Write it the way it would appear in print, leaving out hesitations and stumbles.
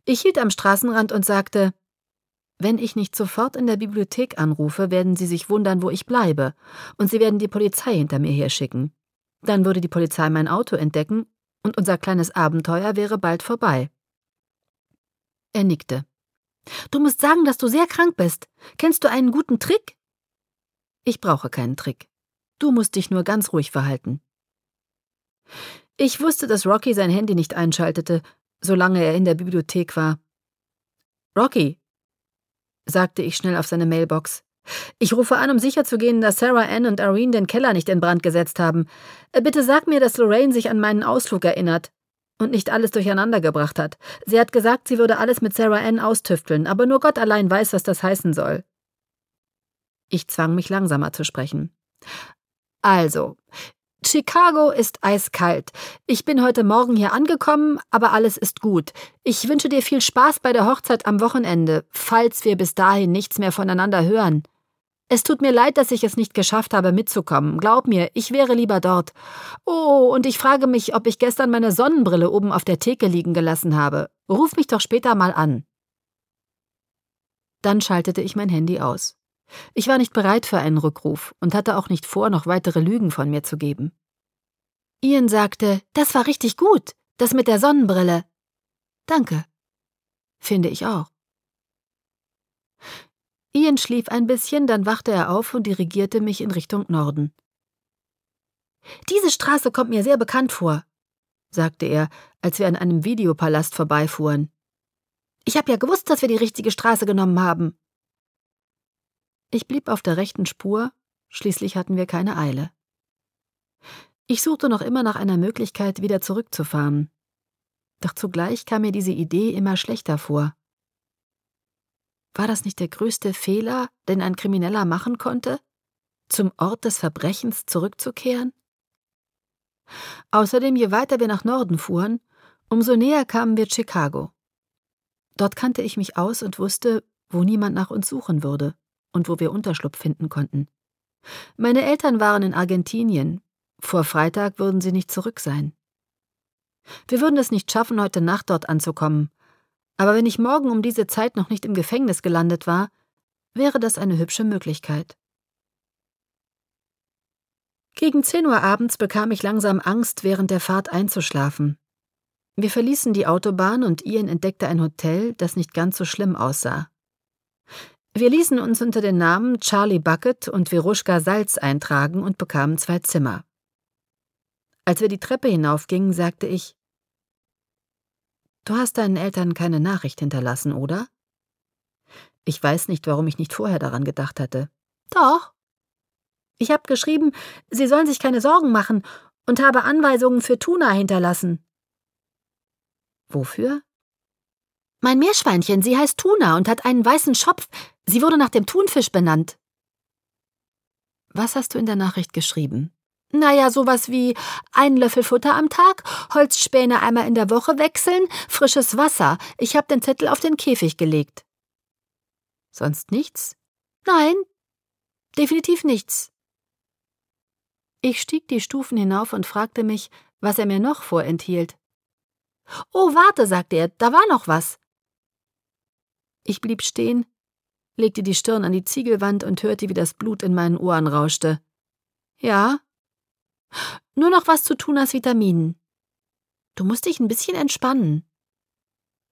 Ich hielt am Straßenrand und sagte: »Wenn ich nicht sofort in der Bibliothek anrufe, werden Sie sich wundern, wo ich bleibe, und Sie werden die Polizei hinter mir herschicken. Dann würde die Polizei mein Auto entdecken, und unser kleines Abenteuer wäre bald vorbei.« Er nickte. »Du musst sagen, dass du sehr krank bist. Kennst du einen guten Trick?« »Ich brauche keinen Trick. Du musst dich nur ganz ruhig verhalten.« Ich wusste, dass Rocky sein Handy nicht einschaltete, solange er in der Bibliothek war. »Rocky«, sagte ich schnell auf seine Mailbox. »Ich rufe an, um sicherzugehen, dass Sarah Ann und Irene den Keller nicht in Brand gesetzt haben. Bitte sag mir, dass Lorraine sich an meinen Ausflug erinnert und nicht alles durcheinander gebracht hat. Sie hat gesagt, sie würde alles mit Sarah Ann austüfteln, aber nur Gott allein weiß, was das heißen soll.« Ich zwang mich langsamer zu sprechen. »Also, Chicago ist eiskalt. Ich bin heute Morgen hier angekommen, aber alles ist gut. Ich wünsche dir viel Spaß bei der Hochzeit am Wochenende, falls wir bis dahin nichts mehr voneinander hören. Es tut mir leid, dass ich es nicht geschafft habe, mitzukommen. Glaub mir, ich wäre lieber dort. Oh, und ich frage mich, ob ich gestern meine Sonnenbrille oben auf der Theke liegen gelassen habe. Ruf mich doch später mal an.« Dann schaltete ich mein Handy aus. Ich war nicht bereit für einen Rückruf und hatte auch nicht vor, noch weitere Lügen von mir zu geben. Ian sagte: »Das war richtig gut, das mit der Sonnenbrille.« »Danke.« »Finde ich auch.« Ian schlief ein bisschen, dann wachte er auf und dirigierte mich in Richtung Norden. »Diese Straße kommt mir sehr bekannt vor«, sagte er, als wir an einem Videopalast vorbeifuhren. »Ich habe ja gewusst, dass wir die richtige Straße genommen haben.« Ich blieb auf der rechten Spur, schließlich hatten wir keine Eile. Ich suchte noch immer nach einer Möglichkeit, wieder zurückzufahren. Doch zugleich kam mir diese Idee immer schlechter vor. War das nicht der größte Fehler, den ein Krimineller machen konnte, zum Ort des Verbrechens zurückzukehren? Außerdem, je weiter wir nach Norden fuhren, umso näher kamen wir Chicago. Dort kannte ich mich aus und wusste, wo niemand nach uns suchen würde und wo wir Unterschlupf finden konnten. Meine Eltern waren in Argentinien. Vor Freitag würden sie nicht zurück sein. Wir würden es nicht schaffen, heute Nacht dort anzukommen. Aber wenn ich morgen um diese Zeit noch nicht im Gefängnis gelandet war, wäre das eine hübsche Möglichkeit. Gegen 10 Uhr abends bekam ich langsam Angst, während der Fahrt einzuschlafen. Wir verließen die Autobahn und Ian entdeckte ein Hotel, das nicht ganz so schlimm aussah. Wir ließen uns unter den Namen Charlie Bucket und Veruschka Salz eintragen und bekamen 2 Zimmer. Als wir die Treppe hinaufgingen, sagte ich: »Du hast deinen Eltern keine Nachricht hinterlassen, oder?« Ich weiß nicht, warum ich nicht vorher daran gedacht hatte. »Doch. Ich habe geschrieben, sie sollen sich keine Sorgen machen und habe Anweisungen für Tuna hinterlassen.« »Wofür?« »Mein Meerschweinchen, sie heißt Tuna und hat einen weißen Schopf. Sie wurde nach dem Thunfisch benannt.« »Was hast du in der Nachricht geschrieben?« »Naja, sowas wie 1 Löffel Futter am Tag, Holzspäne einmal in der Woche wechseln, frisches Wasser. Ich habe den Zettel auf den Käfig gelegt.« »Sonst nichts?« »Nein, definitiv nichts.« Ich stieg die Stufen hinauf und fragte mich, was er mir noch vorenthielt. »Oh, warte«, sagte er, »da war noch was.« Ich blieb stehen, legte die Stirn an die Ziegelwand und hörte, wie das Blut in meinen Ohren rauschte. »Ja?« »Nur noch was zu Tunas Vitaminen. Du musst dich ein bisschen entspannen.«